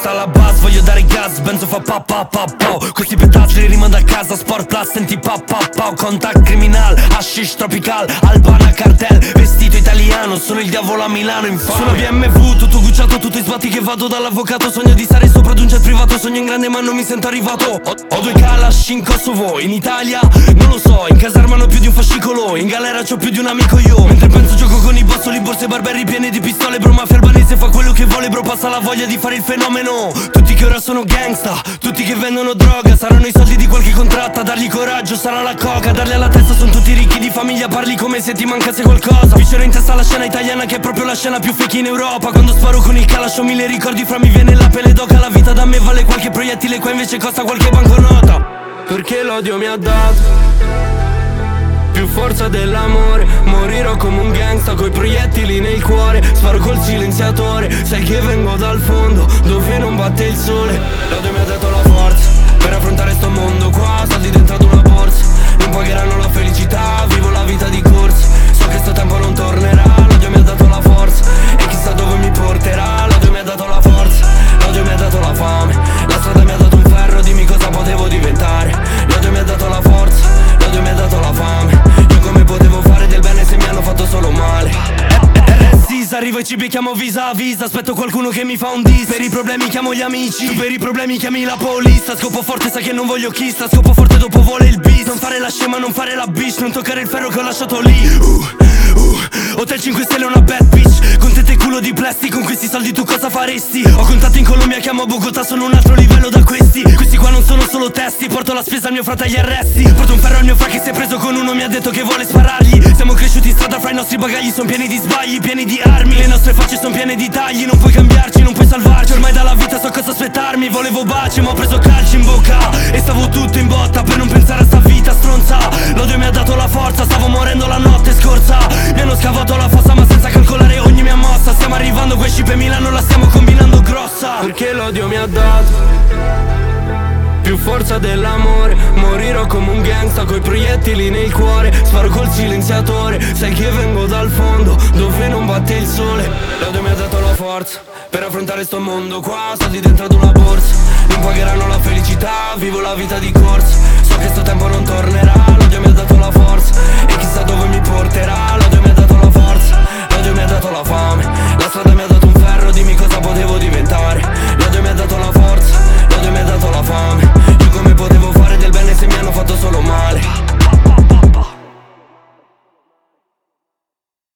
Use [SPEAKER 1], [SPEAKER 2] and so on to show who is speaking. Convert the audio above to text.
[SPEAKER 1] sta la bass, voglio dare gas, benzo fa pa pa pa pa. Questi petazzi li rimando a casa, Sport Plus senti pa pa pa. Contact criminal, hashish tropical, Albana cartel, vestito italiano, sono il diavolo a Milano infame. Sono BMW, tutto gucciato, tutto in sbatti che vado dall'avvocato. Sogno di stare sopra ad un jet privato, sogno in grande ma non mi sento arrivato. Ho 2 Kalash in Kosovo, in Italia non lo so, in caserma hanno più di un fascicolo, in galera c'ho più di un amico io. Mentre penso gioco con i bossoli, borse barberi piene di pistole. Bro mafia albanese fa quello che vuole, bro passa la voglia di fare il fenomeno. Tutti che ora sono gangsta, tutti che vendono droga, saranno i soldi di qualche contratta, dargli coraggio sarà la coca, dargli alla testa sono tutti ricchi di famiglia, parli come se ti mancasse qualcosa. Vicino in testa alla scena italiana che è proprio la scena più fake in Europa. Quando sparo con il Kalash ho 1000 ricordi, fra mi viene la pelle d'oca. La vita da me vale qualche proiettile, qua invece costa qualche banconota. Perché l'odio mi ha dato più forza dell'amore, morirò come un gangsta coi proiettili nel cuore. Sparo col silenziatore, sai che vengo dal fondo dove non batte il sole. L'odio mi ha dato la forza per affrontare sto mondo qua, soldi dentro ad una borsa, non pagheranno la felicità, vivo la vita di corsa. So che sto tempo non tornerà, l'odio mi ha dato la forza e chissà dove mi porterà. L'odio mi ha dato la forza, l'odio mi ha dato la fame, la strada mi ha dato un ferro, dimmi cosa potevo diventare. L'odio mi ha dato la forza, l'odio mi ha dato la fame, io come potevo fare del bene se mi hanno fatto solo male. Arrivo e ci becchiamo visa a visa, aspetto qualcuno che mi fa un diss. Per i problemi chiamo gli amici, tu per i problemi chiami la polizia. Scopo forte, sai che non voglio chista, scopo forte dopo vuole il beat. Non fare la scema, non fare la bitch, non toccare il ferro che ho lasciato lì. Hotel 5 stelle una bad bitch, con tette e culo di plastic, con questi soldi tu cosa faresti? Ho contatti in Colombia, chiamo a Bogotà, sono un altro livello da questi. Questi qua non sono solo testi, porto la spesa al mio frate agli arresti. Porto un ferro al mio fra che si è preso con uno, mi ha detto che vuole sparargli. Siamo cresciuti in strada, fra i nostri bagagli sono pieni di sbagli, pieni di armi. Le nostre facce sono piene di tagli, non puoi cambiarci, non puoi salvarci. Ormai dalla vita so cosa aspettarmi, volevo baci ma ho preso calci in bocca e stavo tutto in botta per non pensare a sta vita stronza. L'odio mi ha dato la forza, stavo morendo la notte scorsa. Mi hanno scavato la fossa ma senza calcolare ogni mia mossa. Stiamo arrivando, quei ship e Milano la stiamo combinando grossa. Perché l'odio mi ha dato più forza dell'amore, morirò come un gangsta coi proiettili nel cuore. Sparo col silenziatore, sai che vengo dal fondo dove non batte il sole. L'odio mi ha dato la forza per affrontare sto mondo qua, soldi dentro ad una borsa, non pagheranno la felicità, vivo la vita di corsa. So che sto tempo non tornerà, l'odio mi ha dato la forza e chissà dove mi porterà. L'odio mi ha dato la forza, l'odio mi ha dato la fame, la strada mi ha dato un ferro, dimmi cosa potevo diventare. L'odio mi ha dato la forza, l'odio mi ha dato la fame, io come potevo